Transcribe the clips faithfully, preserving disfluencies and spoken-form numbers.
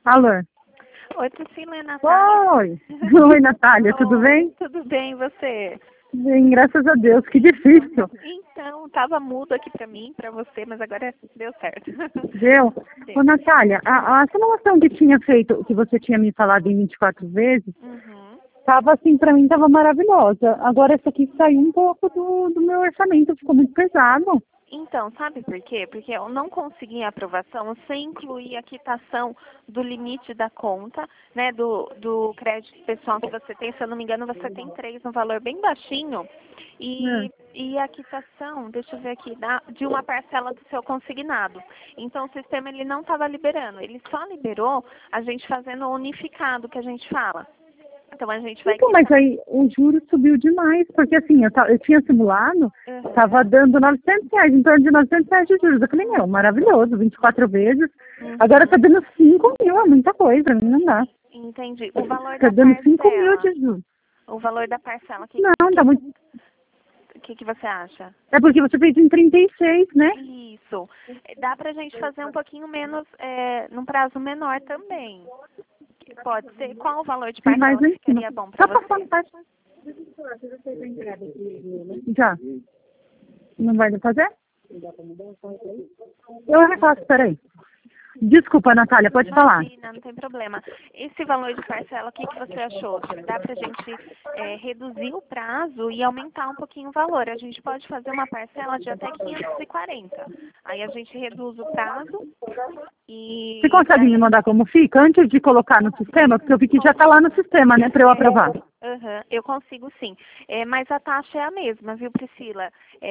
Alô? Oi, Priscila, é Natália. Oi! Oi, Natália, tudo Oi, bem? Tudo bem, e você? Bem, graças a Deus, que difícil. Então, tava mudo aqui pra mim, pra você, mas agora deu certo. Deu? Deu. Ô, Natália, a, a simulação que tinha feito, que você tinha me falado em vinte e quatro vezes, Uhum. tava assim, pra mim, tava maravilhosa. Agora essa aqui saiu um pouco do, do meu orçamento, ficou muito pesado. Então, sabe por quê? Porque eu não consegui a aprovação sem incluir a quitação do limite da conta, né, do, do crédito pessoal que você tem. Se eu não me engano, você tem três, um valor bem baixinho. É. E, e a quitação, deixa eu ver aqui, da, de uma parcela do seu consignado. Então, o sistema ele não estava liberando. Ele só liberou a gente fazendo o unificado, que a gente fala. Então, a gente vai Então, mas quitar. aí o juro subiu demais, porque assim, eu, ta- eu tinha simulado, Uhum. tava dando novecentos reais, em torno de novecentos reais de juros. Eu falei, meu, maravilhoso, vinte e quatro vezes. Uhum. Agora tá dando cinco mil, é muita coisa, pra mim não dá. Entendi. O valor Tá da dando cinco mil parcela. de juros. O valor da parcela, o que, Não, tá que, muito. que, que você acha? É porque você fez em trinta e seis, né? Isso. Dá pra gente fazer um pouquinho menos, é, num prazo menor também. Pode ser. Qual o valor de Tem mais parcela lá que em cima. ficaria bom pra Tá passando, você? tá? Já. Não vai fazer? Eu refaço, peraí. Desculpa, Natália, pode falar. Imagina, não tem problema. Esse valor de parcela, o que, que você achou? Dá pra gente é, reduzir o prazo e aumentar um pouquinho o valor. A gente pode fazer uma parcela de até quinhentos e quarenta. Aí a gente reduz o prazo e... Você consegue me mandar como fica antes de colocar no sistema? Porque eu vi que já tá lá no sistema, né, pra eu aprovar. Aham, eu consigo sim. É, mas a taxa é a mesma, viu, Priscila?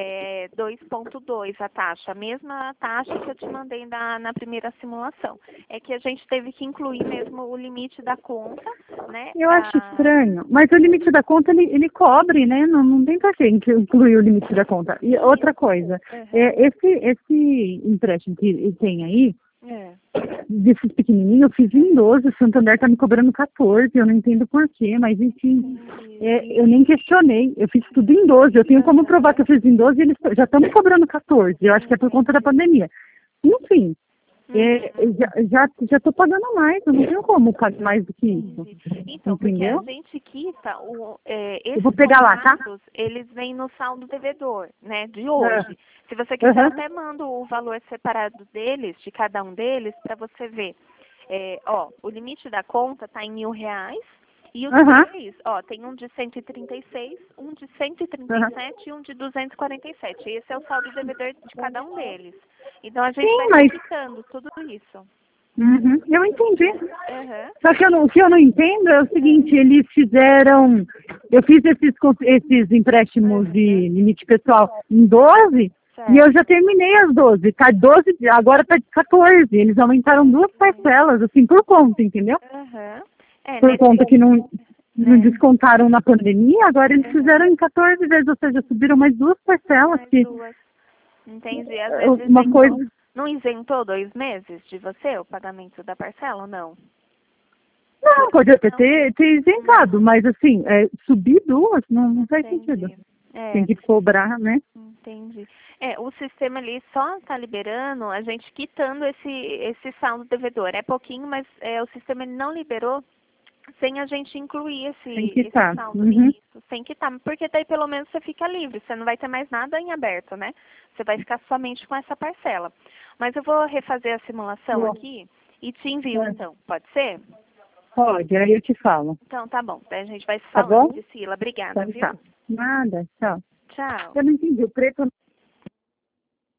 É dois ponto dois a taxa, a mesma taxa que eu te mandei na, na primeira simulação. É que a gente teve que incluir mesmo o limite da conta, né? Eu acho pra- estranho, mas o limite da conta ele, ele cobre, né? Não, não tem pra que incluir o limite da conta. E outra coisa, Aham. é, esse, esse empréstimo que tem aí, É. desses pequenininhos, eu fiz em doze, o Santander tá me cobrando quatorze, eu não entendo por quê, mas enfim, é, eu nem questionei, eu fiz tudo em doze, eu tenho como provar que eu fiz em doze e eles já estão me cobrando quatorze, eu acho que é por conta da pandemia. Enfim, é, eu já, já, já tô pagando mais, eu não tenho como pagar mais do que isso, Então, porque entendeu? a gente quita, o, é, Eu esses vou pegar lá, tá? contratos, eles vêm no saldo devedor, né, de É. hoje. Se você quiser, eu Aham. até mando o valor separado deles, de cada um deles, para você ver. É, ó, o limite da conta está em mil reais. E os Aham. três, ó, tem um de cento e trinta e seis, um de cento e trinta e Aham. sete e um de duzentos e quarenta e sete. Esse é o saldo devedor de cada um deles. Então, a gente Sim, vai mas quitando tudo isso. uhum, eu entendi. Aham. Só que eu não, o que eu não entendo é o seguinte, eles fizeram, eu fiz esses, con- esses empréstimos de limite pessoal em doze e eu Certo. já terminei as doze. Tá doze, agora tá de quatorze. Eles aumentaram duas parcelas, assim, por conta, entendeu? Aham. É, Por conta nesse. que não, não É, descontaram na pandemia, agora eles aham. fizeram em quatorze vezes, ou seja, subiram mais duas parcelas, Mais que duas. Entendi. Às é, vezes uma coisa. isentou. Não isentou dois meses de você o pagamento da parcela ou não? Não, pode até Não. ter, ter isentado, mas assim, é, subir duas não, não faz sentido. Entendi. É, Tem que cobrar, né? entendi. É, o sistema ali só está liberando a gente quitando esse, esse saldo devedor. É pouquinho, mas é, o sistema ele não liberou sem a gente incluir Tem esse, que esse estar. saldo Uhum. nisso, sem quitar, porque daí pelo menos você fica livre, você não vai ter mais nada em aberto, né? Você vai ficar somente com essa parcela. Mas eu vou refazer a simulação Bom, aqui e te envio é. então, pode ser? Pode, aí eu te falo. Então tá bom, daí a gente vai se Tá falando, bom? Priscila. Obrigada, Então viu? tá. Nada, tchau. Tchau. Eu não entendi, o preto